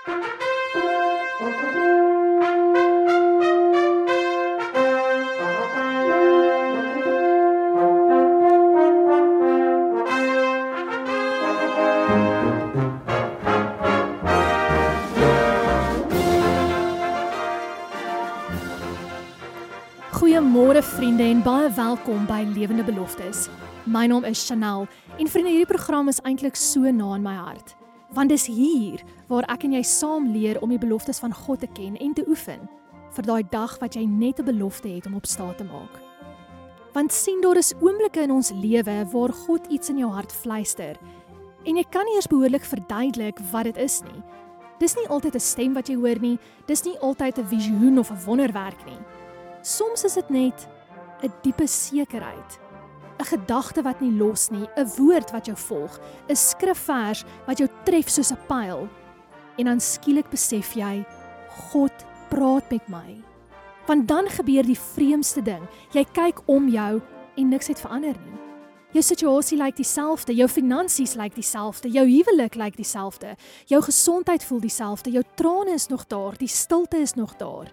Goeiemôre vriende en baie welkom by Lewende Beloftes. My naam is Chanel en vriende, hierdie program is eintlik so na in my hart. Want dis hier waar ek en jy saam leer om die beloftes van God te ken en te oefen vir daai dag wat jy net 'n belofte het om op staat te maak. Want sien, daar is oomblikke in ons lewe waar God iets in jou hart fluister en jy kan nie eers behoorlik verduidelik wat dit is nie. Dis nie altyd 'n stem wat jy hoor nie, dis nie altyd 'n visioen of 'n wonderwerk nie. Soms is dit net 'n diepe sekerheid, 'n gedagte wat nie los nie, 'n woord wat jou volg, 'n skrifvers wat jou tref soos 'n pyl. En dan skielik besef jy, God praat met my. Want dan gebeur die vreemdste ding. Jy kyk om jou en niks het verander nie. Jou situasie lyk dieselfde, jou finansies lyk dieselfde, jou huwelik lyk dieselfde, jou gesondheid voel dieselfde, jou trane is nog daar, die stilte is nog daar.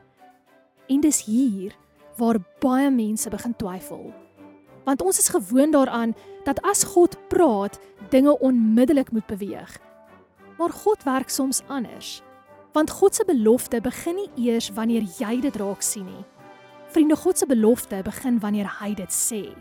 En dis hier waar baie mense begin twyfel. Want ons is gewoond daaraan dat as God praat, dinge onmiddellik moet beweeg. Maar God werk soms anders. Want God se belofte begin nie eers wanneer jy dit raak sien nie. Vriende, God se belofte begin wanneer hy dit sê.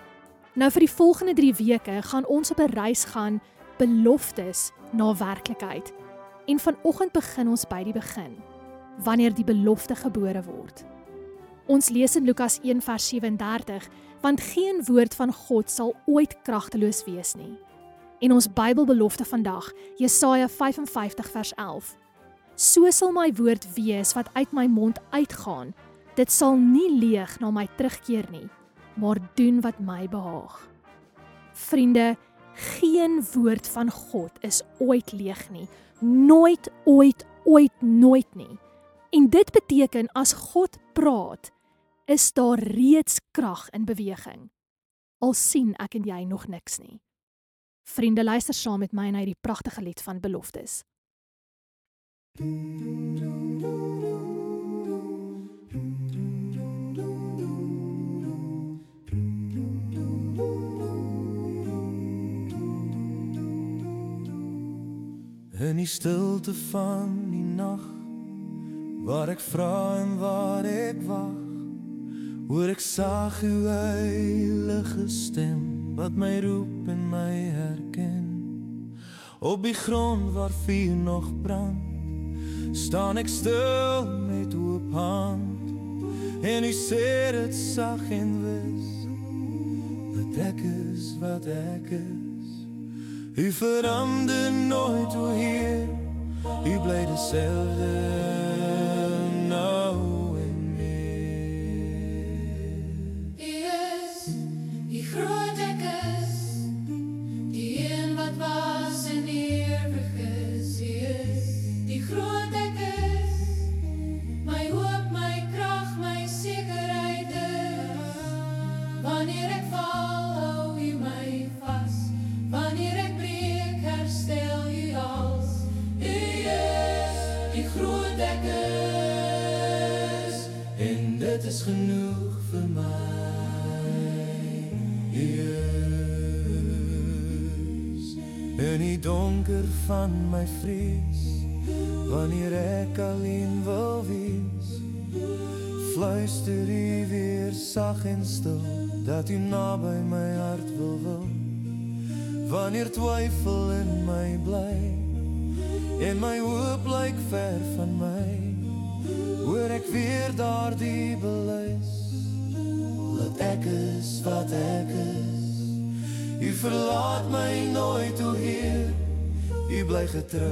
Nou vir die volgende 3 weke gaan ons op 'n reis gaan, beloftes na werklikheid. En vanoggend begin ons by die begin, wanneer die belofte gebore word. Ons lees in Lukas 1 vers 37, want geen woord van God sal ooit kragteloos wees nie. En ons Bybelbelofte vandag, Jesaja 55 vers 11. So sal my woord wees wat uit my mond uitgaan, dit sal nie leeg na my terugkeer nie, maar doen wat my behaag. Vriende, geen woord van God is ooit leeg nie, nooit, nooit nie. En dit beteken as God praat, is daar reeds krag in beweging. Al sien ek en jy nog niks nie. Vriende, luister saam met my na hierdie pragtige lied van beloftes. In die stilte van die nag, waar ek vra en waar ek wag, hoor ek sag uw heilige stem, wat my roep en my herken. Op die grond waar vuur nog brand, staan ek stil met oop hand, en u sê dit sag en wis, dat ek is wat ek is. U verander nooit, o Heer, u bly dezelfde, nou en weer. U is die groot ek is, die een wat was en ewig is. U is die groot ek is, my hoop, my krag, my sekerheid is. Wanneer ek val, hou u my vas, wanneer ek breek, herstel u als. U is die groot ek is, En dit is genoeg vir my. U is in die donker van my vrees, wanneer ek alleen wil wees, fluister u weer sag en stil, dat u naby my hart wil woon. Wanneer twyfel in my bly, en my hoop lyk ver van my, hoor ek weer daardie belys, dat ek is wat ek is. U verlaat my nooit, o Heer, u bly getrou,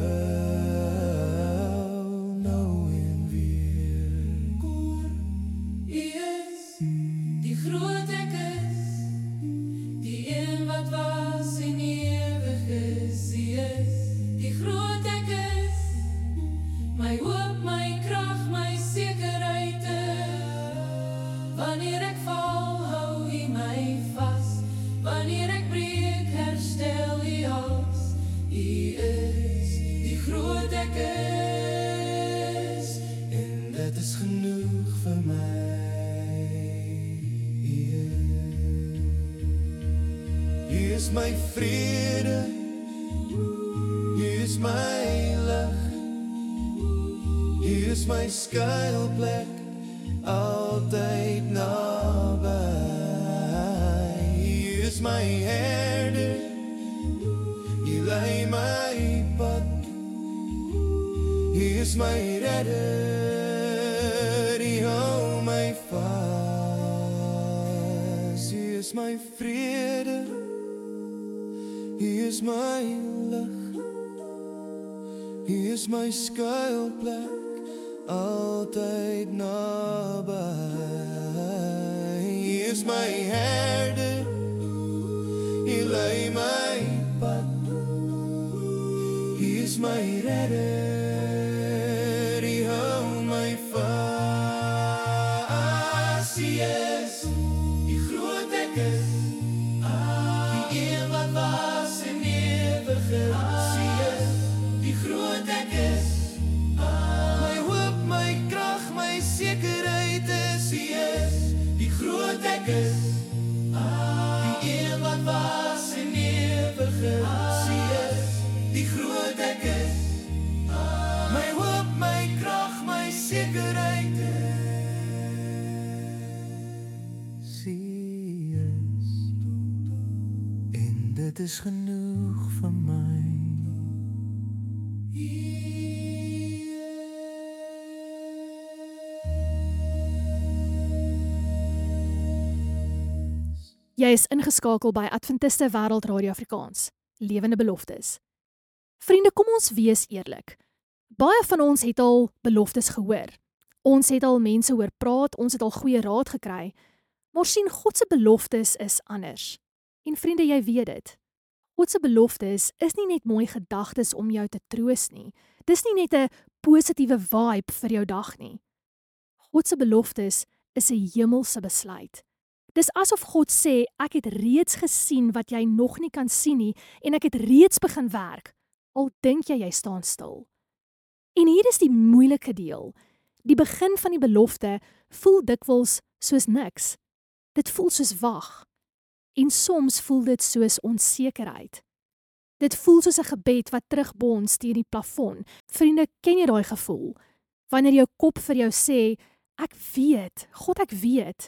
nou en weer. U is die groot ek is, die een wat was en ewig is. U is die groot ek is, my hoop, my krag, my sekerheid is. Wanneer ek val, hou u my vas, wanneer ek breek, herstel u als. U is die groot ek is. vir my. Hier is my vrede, hier is my lig, hier is my skuilplek, altyd naby. Hier is my herder, hier lei my pad. Hier is my redder, die hou my vas. Hier is my vrede, hier is my lig, hier is my skuilplek, altyd naby. Hier is my herder, hier lei my pad. Hier is my redder, die hou my vas. Hy is die groot ek is, die een wat was en ewig is. Hy is die groot ek is, my hoop, my krag, my sekerheid is. Hy is die groot ek is, die een wat was en ewig is. Hy is die groot ek is, my hoop, my krag, my sekerheid is. Sy is, en dit is genoeg vir my. Jy is ingeskakel by Adventiste Wêreld Radio Afrikaans, Lewende Beloftes. Vriende, kom ons wees eerlik. Baie van ons het al beloftes gehoor. Ons het al mense hoor praat, ons het al goeie raad gekry, maar sien, God se beloftes is anders. En vriende, jy weet dit. God se beloftes is nie net mooi gedagtes om jou te troos nie. Dis nie net 'n positiewe vibe vir jou dag nie. God se beloftes is 'n hemelse besluit. Dis asof God sê, ek het reeds gesien wat jy nog nie kan sien nie, en ek het reeds begin werk, al dink jy staan stil. En hier is die moeilike deel. Die begin van die belofte voel dikwels soos niks. Dit voel soos wag. En soms voel dit soos onsekerheid. Dit voel soos 'n gebed wat terugbons teen die plafon. Vriende, ken jy daai gevoel? Wanneer jou kop vir jou sê, ek weet, God, ek weet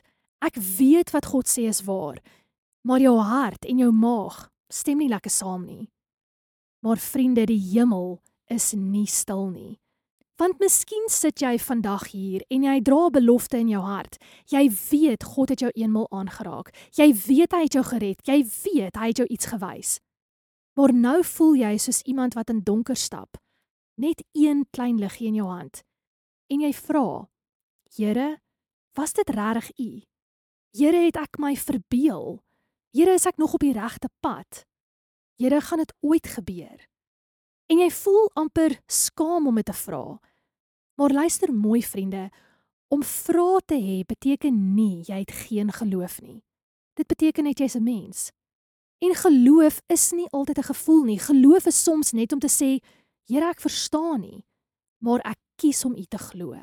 wat God sê is waar, maar jou hart en jou maag stem nie lekker saam nie. Maar vriende, die hemel is nie stil nie. Want miskien sit jy vandag hier en jy dra 'n belofte in jou hart. Jy weet God het jou eenmaal aangeraak. Jy weet hy het jou gered. Jy weet hy het jou iets gewys. Maar nou voel jy soos iemand wat in donker stap. Net een klein liggie in jou hand. En jy vra, Here, was dit regtig U? Here, het ek my verbeel? Here, is ek nog op die regte pad? Here, gaan dit ooit gebeur? En jy voel amper skaam om dit te vra. Maar luister mooi, vriende, om vrae te hê beteken nie jy het geen geloof nie. Dit beteken net jy's 'n mens. En geloof is nie altyd 'n gevoel nie. Geloof is soms net om te sê, Here, ek verstaan nie, maar ek kies om U te glo.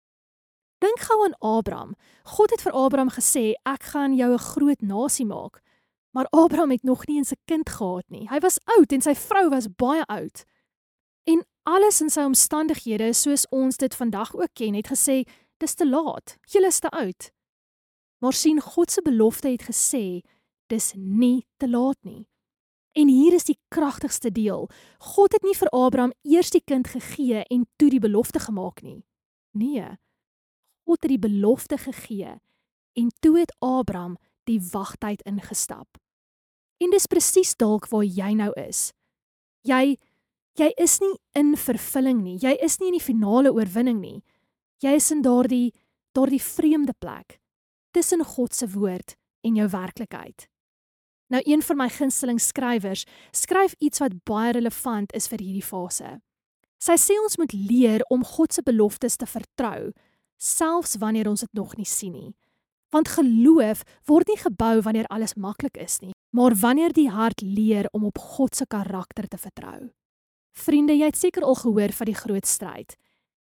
Dink gou aan Abraham. God het vir Abraham gesê, ek gaan jou 'n groot nasie maak. Maar Abraham het nog nie eens 'n kind gehad nie. Hy was oud en sy vrou was baie oud. En alles in sy omstandighede, soos ons dit vandag ook ken, het gesê, dis te laat, julle is te oud. Maar sien, God se belofte het gesê, dis nie te laat nie. En hier is die kragtigste deel. God het nie vir Abraham eers die kind gegee en toe die belofte gemaak nie. Nee, God het die belofte gegee en toe het Abraham die wagtyd ingestap. En dis presies dalk waar jy nou is. Jy is nie in vervulling nie. Jy is nie in die finale oorwinning nie. Jy is in daardie vreemde plek tussen God se woord en jou werklikheid. Nou, een van my gunsteling skrywers skryf iets wat baie relevant is vir hierdie fase. Sy sê ons moet leer om God se beloftes te vertrou, selfs wanneer ons dit nog nie sien nie. Want geloof word nie gebou wanneer alles maklik is nie, maar wanneer die hart leer om op God se karakter te vertrou. Vriende, jy het seker al gehoor van die groot stryd.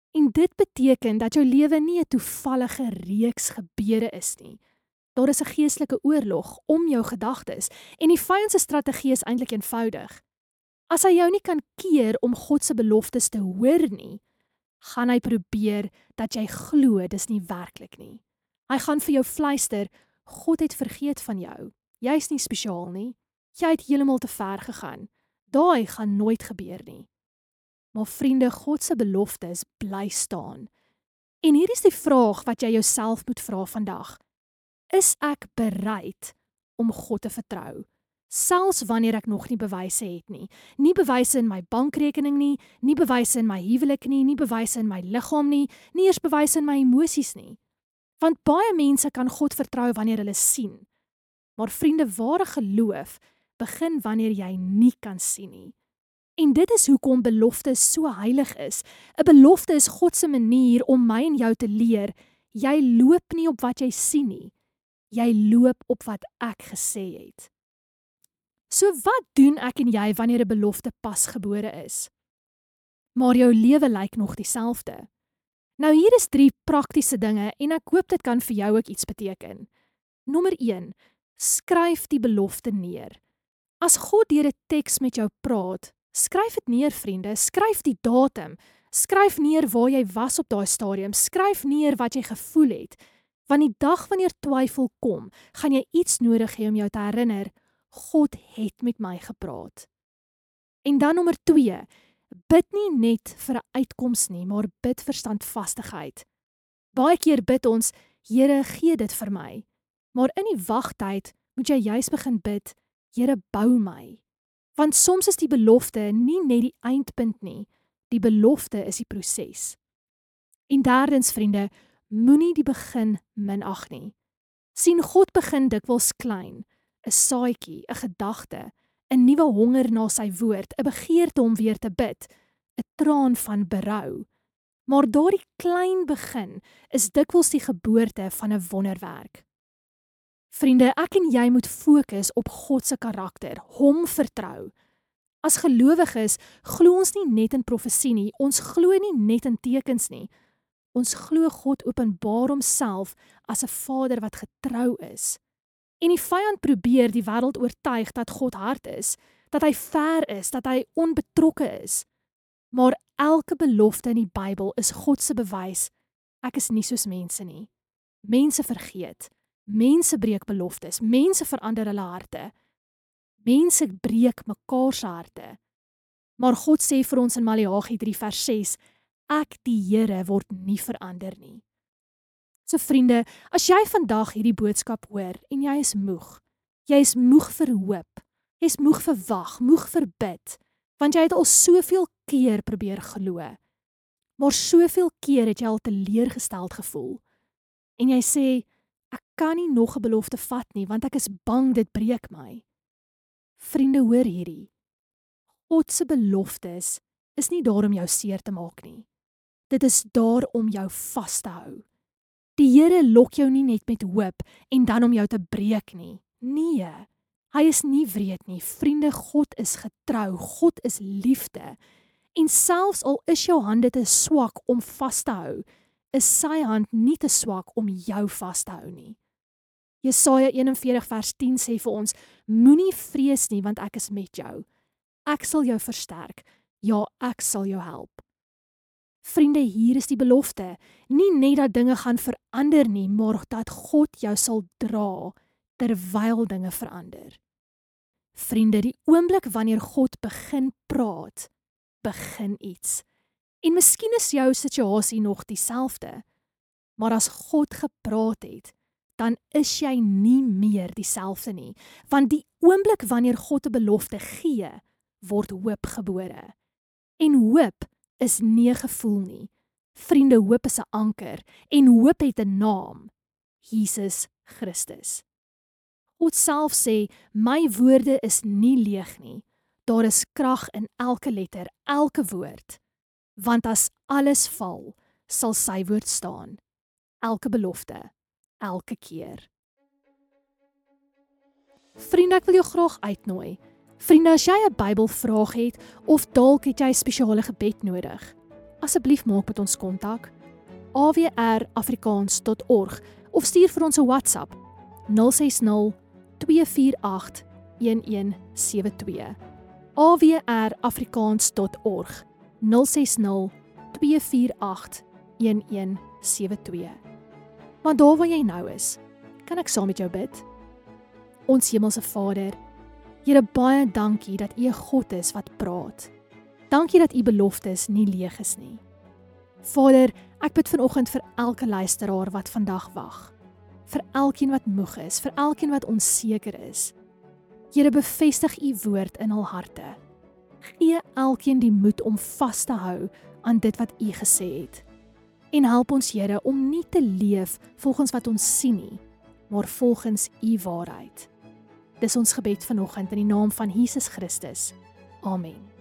En dit beteken dat jou lewe nie 'n toevallige reeks gebeure is nie. Daar is 'n geestelike oorlog om jou gedagtes en die vyand se strategie is eintlik eenvoudig. As hy jou nie kan keer om God se beloftes te hoor nie, gaan hy probeer dat jy glo dis nie werklik nie. Hy gaan vir jou fluister, God het vergeet van jou. Jy's nie spesiaal nie. Jy het heeltemal te ver gegaan. Daai gaan nooit gebeur nie. Maar vriende, God se beloftes bly staan. En hier is die vraag wat jy jouself moet vra vandag. Is ek bereid om God te vertrou? Selfs wanneer ek nog nie bewyse het nie. Nie bewyse in my bankrekening nie, nie bewyse in my huwelik nie, nie bewyse in my liggaam nie, nie eers bewyse in my emosies nie. Want baie mense kan God vertrou wanneer hulle sien. Maar vriende, ware geloof begin wanneer jy nie kan sien nie. En dit is hoekom belofte so heilig is. 'n Belofte is God se manier om my en jou te leer, jy loop nie op wat jy sien nie. Jy loop op wat ek gesê het. So wat doen ek en jy wanneer 'n belofte pasgebore is? Maar jou lewe lyk nog dieselfde. Nou hier is 3 praktiese dinge en ek hoop dit kan vir jou ook iets beteken. Nommer 1, skryf die belofte neer. As God deur 'n teks met jou praat, skryf dit neer vriende, skryf die datum, skryf neer waar jy was op daai stadium, skryf neer wat jy gevoel het, want die dag wanneer twyfel kom, gaan jy iets nodig hê om jou te herinner, God het met my gepraat. En dan nommer 2, bid nie net vir 'n uitkoms nie, maar bid vir standvastigheid. Baie keer bid ons, Here, gee dit vir my. Maar in die wagtyd moet jy juis begin bid, Here, bou my. Want soms is die belofte nie net die eindpunt nie, die belofte is die proses. En derdens, vriende, moenie die begin minag nie. Sien, God begin dikwels klein, 'n saadjie, 'n gedagte, 'n nuwe honger na sy woord, 'n begeerte om weer te bid, 'n traan van berou. Maar daardie klein begin is dikwels die geboorte van 'n wonderwerk. Vriende, ek en jy moet fokus op God se karakter, hom vertrou. As gelowiges glo ons nie net in profesie nie, ons glo nie net in tekens nie. Ons glo God openbaar homself as 'n Vader wat getrou is. En die vyand probeer die wêreld oortuig dat God hard is, dat hy ver is, dat hy onbetrokke is. Maar elke belofte in die Bybel is God se bewys, ek is nie soos mense nie. Mense vergeet, mense breek beloftes, mense verander hulle harte. Mense breek mekaar se harte. Maar God sê vir ons in Maleagi 3 vers 6, ek die Here word nie verander nie. So vriende, as jy vandag hierdie boodskap hoor en jy is moeg vir hoop, jy is moeg vir wag, moeg vir bid, want jy het al soveel keer probeer glo, maar soveel keer het jy al teleurgesteld gevoel, en jy sê, ek kan nie nog 'n belofte vat nie, want ek is bang dit breek my. Vriende, hoor hierdie, God se beloftes is nie daar om jou seer te maak nie, dit is daar om jou vas te hou. Die Here lok jou nie net met hoop en dan om jou te breek nie. Nee, hy is nie wreed nie. Vriende, God is getrou, God is liefde. En selfs al is jou hande te swak om vas te hou, is sy hand nie te swak om jou vas te hou nie. Jesaja 41 vers 10 sê vir ons, moenie vrees nie, want ek is met jou. Ek sal jou versterk, ja, ek sal jou help. Vriende, hier is die belofte, nie net dat dinge gaan verander nie, maar dat God jou sal dra, terwyl dinge verander. Vriende, die oomblik wanneer God begin praat, begin iets. En miskien is jou situasie nog dieselfde, maar as God gepraat het, dan is jy nie meer dieselfde nie, want die oomblik wanneer God 'n belofte gee, word hoop gebore. En hoop is nie 'n gevoel nie. Vriende, hoop is 'n anker, en hoop het 'n naam, Jesus Christus. God self sê, my woorde is nie leeg nie, daar is krag in elke letter, elke woord, want as alles val, sal sy woord staan, elke belofte, elke keer. Vriende, ek wil jou graag uitnooi. Vriende, as jy 'n Bybelvraag het, of dalk het jy 'n spesiale gebed nodig, asseblief maak met ons kontak. awrafrikaans.org of stuur vir ons 'n WhatsApp 060 248 1172. awrafrikaans.org 060 248 1172. Maar daar waar jy nou is, kan ek saam met jou bid? Ons hemelse Vader, Here, baie dankie dat U 'n God is wat praat. Dankie dat U beloftes nie leeg is nie. Vader, ek bid vanoggend vir elke luisteraar wat vandag wag. Vir elkeen wat moeg is, vir elkeen wat onseker is. Here, bevestig U woord in hul harte. Gee elkeen die moed om vas te hou aan dit wat U gesê het. En help ons, Here, om nie te leef volgens wat ons sien nie, maar volgens U waarheid. Dis ons gebed vanoggend in die naam van Jesus Christus. Amen.